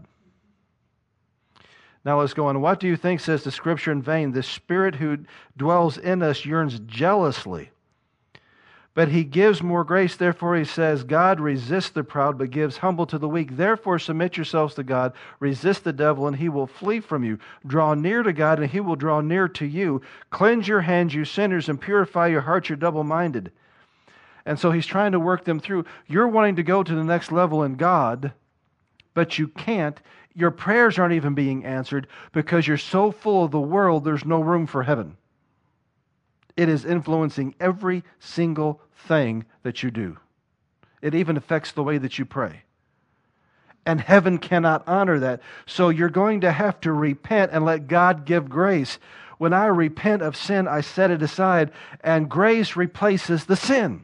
A: Now let's go on. What do you think, says the Scripture in vain? The Spirit who dwells in us yearns jealously. But He gives more grace. Therefore He says, God resists the proud, but gives humble to the weak. Therefore submit yourselves to God. Resist the devil, and he will flee from you. Draw near to God, and He will draw near to you. Cleanse your hands, you sinners, and purify your hearts, you double-minded. And so He's trying to work them through. You're wanting to go to the next level in God, but you can't. Your prayers aren't even being answered because you're so full of the world, there's no room for heaven. It is influencing every single thing that you do. It even affects the way that you pray. And heaven cannot honor that. So you're going to have to repent and let God give grace. When I repent of sin, I set it aside, and grace replaces the sin.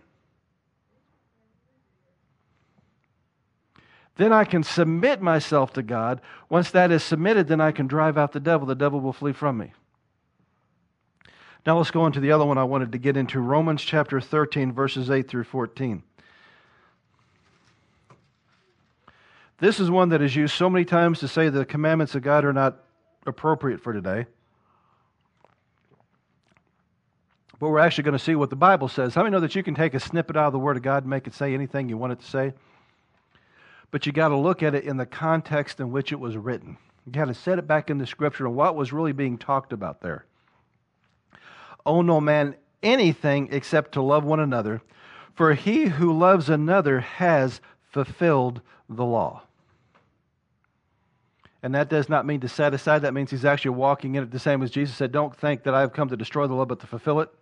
A: Then I can submit myself to God. Once that is submitted, then I can drive out the devil. The devil will flee from me. Now let's go on to the other one I wanted to get into, Romans chapter thirteen, verses eight through fourteen. This is one that is used so many times to say the commandments of God are not appropriate for today. But we're actually going to see what the Bible says. How many know that you can take a snippet out of the Word of God and make it say anything you want it to say? But you got to look at it in the context in which it was written. You got to set it back in the Scripture and what was really being talked about there. Owe no man anything except to love one another, for he who loves another has fulfilled the law. And that does not mean to set aside. That means he's actually walking in it the same as Jesus said, don't think that I have come to destroy the law, but to fulfill it.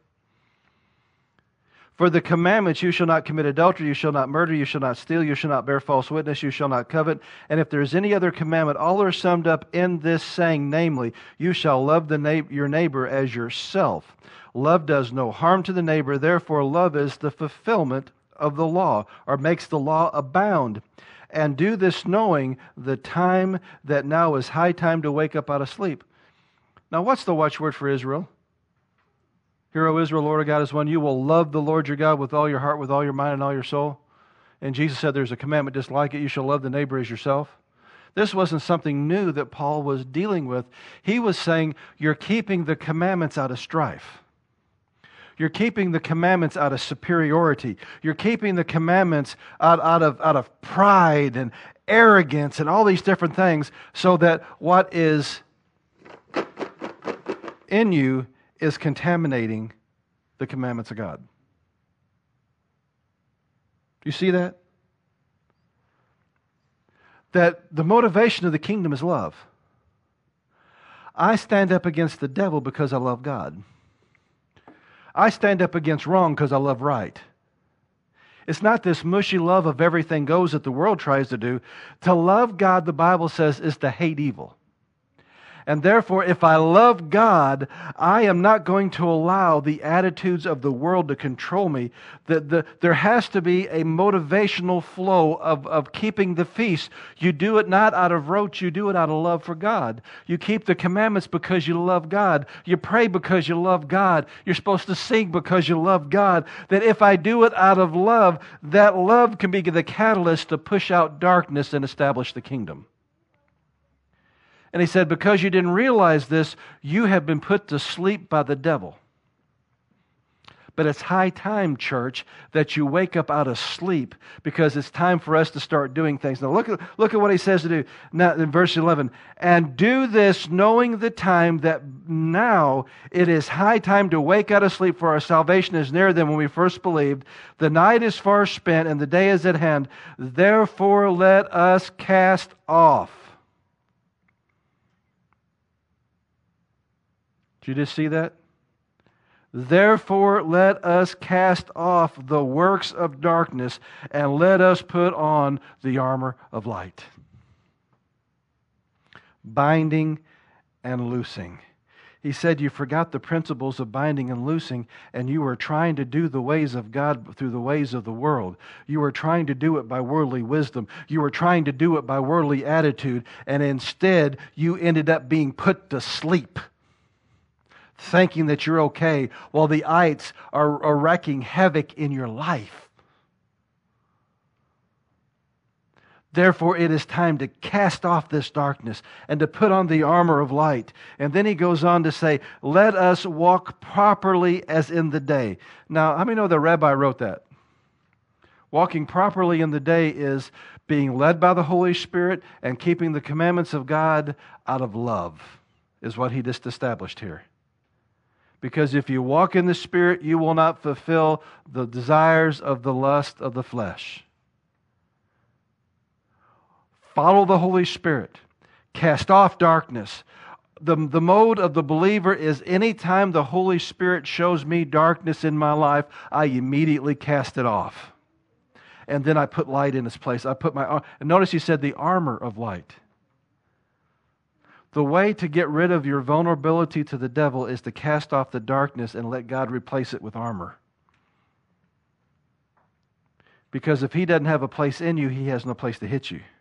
A: For the commandments, you shall not commit adultery, you shall not murder, you shall not steal, you shall not bear false witness, you shall not covet. And if there is any other commandment, all are summed up in this saying, namely, you shall love the na- your neighbor as yourself. Love does no harm to the neighbor, therefore love is the fulfillment of the law, or makes the law abound. And do this knowing the time that now is high time to wake up out of sleep. Now what's the watchword for Israel? Hear, O Israel, Lord our God is one. You will love the Lord your God with all your heart, with all your mind, and all your soul. And Jesus said there's a commandment just like it. You shall love the neighbor as yourself. This wasn't something new that Paul was dealing with. He was saying you're keeping the commandments out of strife. You're keeping the commandments out of superiority. You're keeping the commandments out, out, of, out of pride and arrogance and all these different things, so that what is in you is contaminating the commandments of God. Do you see that? That the motivation of the kingdom is love. I stand up against the devil because I love God. I stand up against wrong because I love right. It's not this mushy love of everything goes that the world tries to do. To love God, the Bible says, is to hate evil. And therefore, if I love God, I am not going to allow the attitudes of the world to control me. The, the, there has to be a motivational flow of, of keeping the feast. You do it not out of rote, you do it out of love for God. You keep the commandments because you love God. You pray because you love God. You're supposed to sing because you love God. That if I do it out of love, that love can be the catalyst to push out darkness and establish the kingdom. And he said, because you didn't realize this, you have been put to sleep by the devil. But it's high time, church, that you wake up out of sleep, because it's time for us to start doing things. Now look at, look at what he says to do now in verse eleven. And do this knowing the time that now it is high time to wake out of sleep, for our salvation is nearer than when we first believed. The night is far spent and the day is at hand. Therefore let us cast off. Did you just see that? Therefore, let us cast off the works of darkness and let us put on the armor of light. Binding and loosing. He said you forgot the principles of binding and loosing, and you were trying to do the ways of God through the ways of the world. You were trying to do it by worldly wisdom. You were trying to do it by worldly attitude, and instead you ended up being put to sleep, thinking that you're okay, while the ites are, are wreaking havoc in your life. Therefore, it is time to cast off this darkness and to put on the armor of light. And then he goes on to say, let us walk properly as in the day. Now, how many know the rabbi wrote that? Walking properly in the day is being led by the Holy Spirit and keeping the commandments of God out of love, is what he just established here. Because if you walk in the Spirit, you will not fulfill the desires of the lust of the flesh. Follow the Holy Spirit. Cast off darkness. The, the mode of the believer is anytime the Holy Spirit shows me darkness in my life, I immediately cast it off. and then I put light in its place. I put my arm. And notice he said the armor of light. The way to get rid of your vulnerability to the devil is to cast off the darkness and let God replace it with armor. Because if he doesn't have a place in you, he has no place to hit you.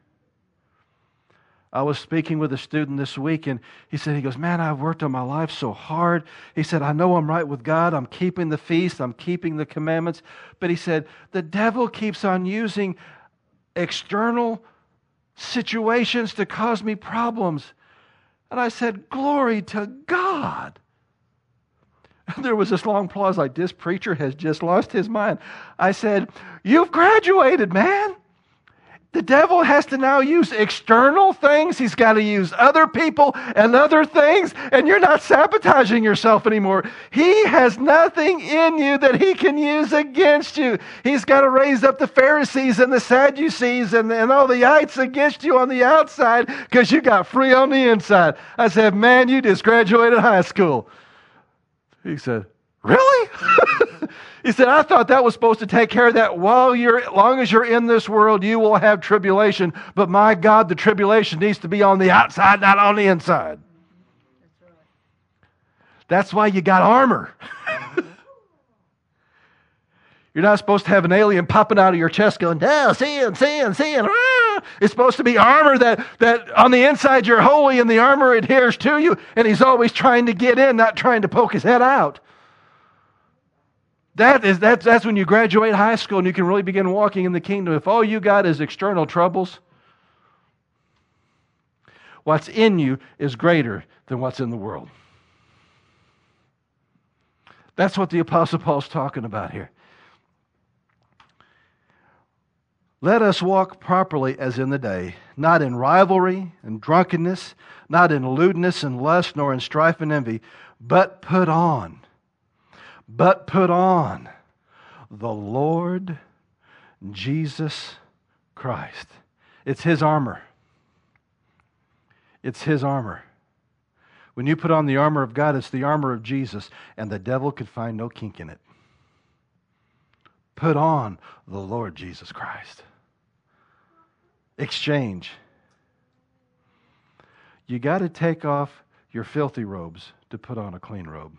A: I was speaking with a student this week, and he said, he goes, man, I've worked on my life so hard. He said, I know I'm right with God. I'm keeping the feast. I'm keeping the commandments. But he said, the devil keeps on using external situations to cause me problems. And I said, glory to God. There was this long pause like, this preacher has just lost his mind. I said, you've graduated, man. The devil has to now use external things. He's got to use other people and other things, and you're not sabotaging yourself anymore. He has nothing in you that he can use against you. He's got to raise up the Pharisees and the Sadducees and, and all the ites against you on the outside because you got free on the inside. I said, man, you just graduated high school. He said, really? He said, I thought that was supposed to take care of that. While you're, as long as you're in this world, you will have tribulation. But my God, the tribulation needs to be on the outside, not on the inside. That's right. That's why you got armor. You're not supposed to have an alien popping out of your chest going, no, sin, sin, sin. Ah! It's supposed to be armor that, that on the inside you're holy and the armor adheres to you. And he's always trying to get in, not trying to poke his head out. That is, that's, that's when you graduate high school and you can really begin walking in the kingdom. If all you got is external troubles, what's in you is greater than what's in the world. That's what the Apostle Paul's talking about here. Let us walk properly as in the day, not in rivalry and drunkenness, not in lewdness and lust, nor in strife and envy, but put on. But put on the Lord Jesus Christ. It's His armor. It's His armor. When you put on the armor of God, it's the armor of Jesus, and the devil could find no kink in it. Put on the Lord Jesus Christ. Exchange. You got to take off your filthy robes to put on a clean robe.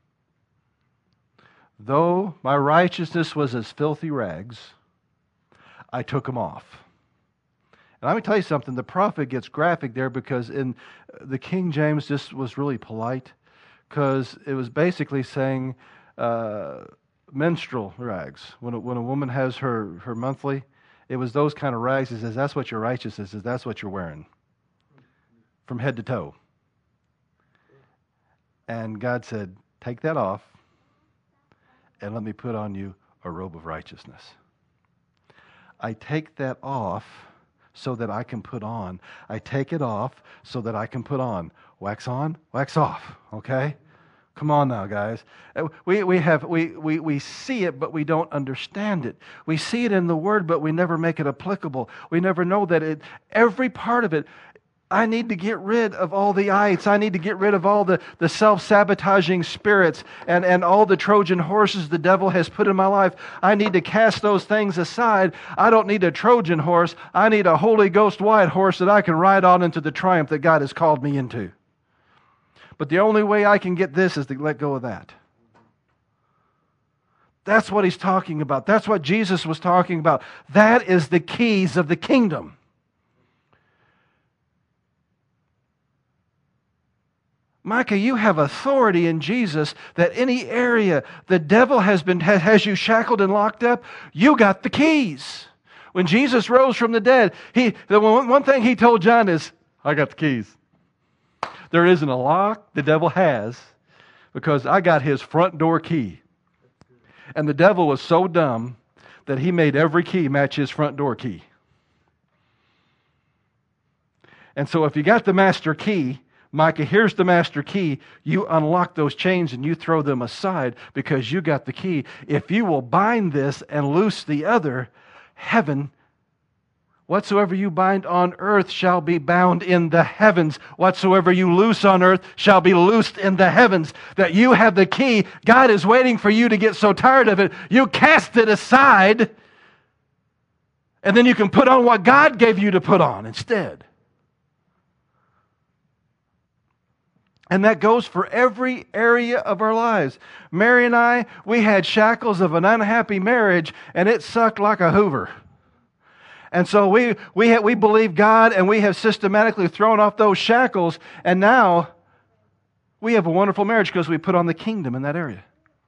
A: Though my righteousness was as filthy rags, I took them off. And let me tell you something, the prophet gets graphic there because in the King James, this was really polite because it was basically saying uh, menstrual rags. When a, when a woman has her, her monthly, it was those kind of rags. It says, that's what your righteousness is. That's what you're wearing from head to toe. And God said, take that off and let me put on you a robe of righteousness. I take that off so that I can put on. I take it off so that I can put on. Wax on, wax off, okay? Come on now, guys. We we have we, we we see it, but we don't understand it. We see it in the Word, but we never make it applicable. We never know that it every part of it. I need to get rid of all the ites. I need to get rid of all the, the self-sabotaging spirits and, and all the Trojan horses the devil has put in my life. I need to cast those things aside. I don't need a Trojan horse. I need a Holy Ghost white horse that I can ride on into the triumph that God has called me into. But the only way I can get this is to let go of that. That's what he's talking about. That's what Jesus was talking about. That is the keys of the kingdom. Micah, you have authority in Jesus that any area the devil has been has you shackled and locked up, you got the keys. When Jesus rose from the dead, he the one, one thing he told John is, I got the keys. There isn't a lock the devil has because I got his front door key. And the devil was so dumb that he made every key match his front door key. And so if you got the master key, Micah, here's the master key. You unlock those chains and you throw them aside because you got the key. If you will bind this and loose the other, heaven, whatsoever you bind on earth shall be bound in the heavens. Whatsoever you loose on earth shall be loosed in the heavens. That you have the key. God is waiting for you to get so tired of it, you cast it aside And then you can put on what God gave you to put on instead. And that goes for every area of our lives. Mary and I, we had shackles of an unhappy marriage, and it sucked like a Hoover. And so we we have, we believe God, and we have systematically thrown off those shackles, and now we have a wonderful marriage because we put on the kingdom in that area.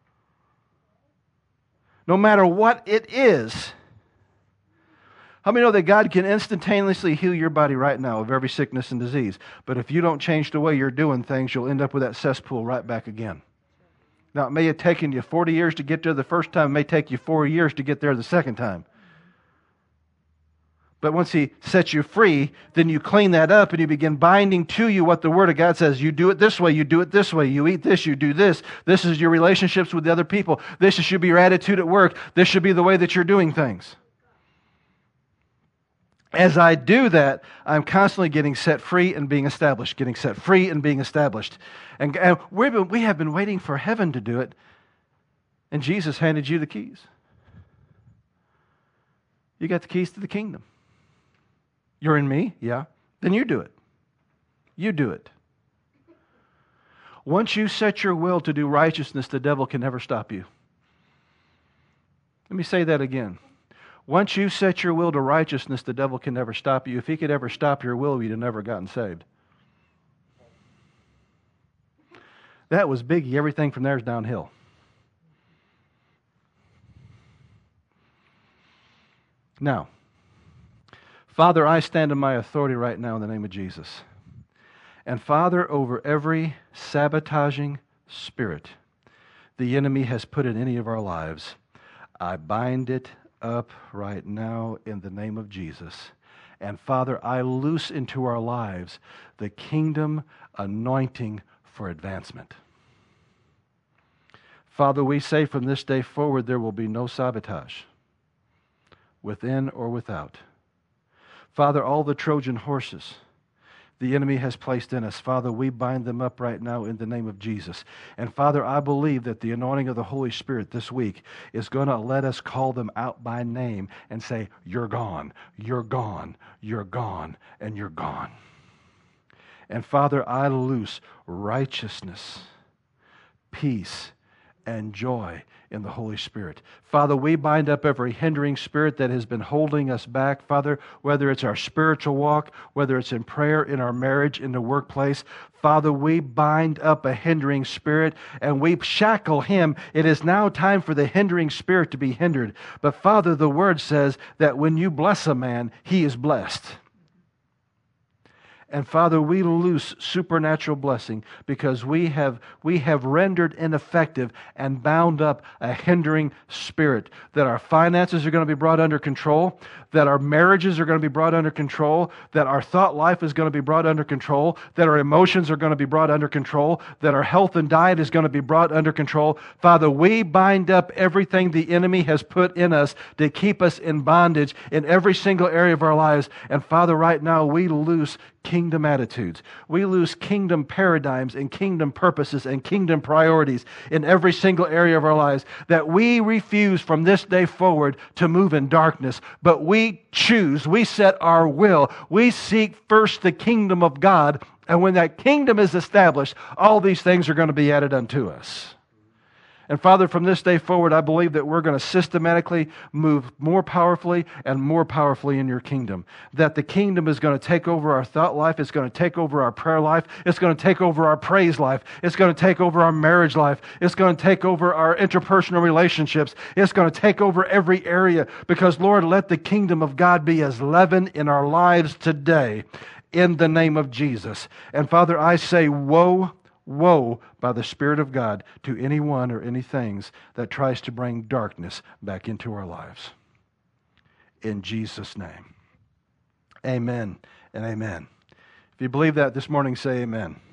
A: No matter what it is. How many know that God can instantaneously heal your body right now of every sickness and disease? But if you don't change the way you're doing things, you'll end up with that cesspool right back again. Now, it may have taken you forty years to get there the first time. It may take you four years to get there the second time. But once He sets you free, then you clean that up and you begin binding to you what the Word of God says. You do it this way, you do it this way, you eat this, you do this. This is your relationships with the other people. This should be your attitude at work. This should be the way that you're doing things. As I do that, I'm constantly getting set free and being established, getting set free and being established. And, and we've been, we have been waiting for heaven to do it, and Jesus handed you the keys. You got the keys to the kingdom. You're in me? Yeah. Then you do it. You do it. Once you set your will to do righteousness, the devil can never stop you. Let me say that again. Once you set your will to righteousness, the devil can never stop you. If he could ever stop your will, you'd have never gotten saved. That was biggie. Everything from there is downhill. Now, Father, I stand in my authority right now in the name of Jesus. And Father, over every sabotaging spirit the enemy has put in any of our lives, I bind it up right now in the name of Jesus. And Father, I loose into our lives the kingdom anointing for advancement. Father, we say from this day forward there will be no sabotage, within or without. Father, all the Trojan horses the enemy has placed in us, Father, we bind them up right now in the name of Jesus. And Father, I believe that the anointing of the Holy Spirit this week is going to let us call them out by name and say, you're gone, you're gone, you're gone, and you're gone. And Father, I loose righteousness, peace, and joy in the Holy Spirit. Father, we bind up every hindering spirit that has been holding us back. Father, whether it's our spiritual walk, whether it's in prayer, in our marriage, in the workplace, Father, we bind up a hindering spirit and we shackle him. It is now time for the hindering spirit to be hindered. But Father, the Word says that when you bless a man, he is blessed. And Father, we loose supernatural blessing because we have we have rendered ineffective and bound up a hindering spirit. That our finances are going to be brought under control, that our marriages are going to be brought under control, that our thought life is going to be brought under control, that our emotions are going to be brought under control, that our health and diet is going to be brought under control. Father, we bind up everything the enemy has put in us to keep us in bondage in every single area of our lives. And Father, right now we loose kingdom attitudes. We lose kingdom paradigms and kingdom purposes and kingdom priorities in every single area of our lives, that we refuse from this day forward to move in darkness, but we choose, we set our will, we seek first the kingdom of God, and when that kingdom is established, all these things are going to be added unto us. And Father, from this day forward, I believe that we're going to systematically move more powerfully and more powerfully in your kingdom. That the kingdom is going to take over our thought life. It's going to take over our prayer life. It's going to take over our praise life. It's going to take over our marriage life. It's going to take over our interpersonal relationships. It's going to take over every area. Because, Lord, let the kingdom of God be as leaven in our lives today in the name of Jesus. And Father, I say, woe, woe by the Spirit of God to anyone or any things that tries to bring darkness back into our lives. In Jesus' name. Amen and amen. If you believe that this morning, say amen.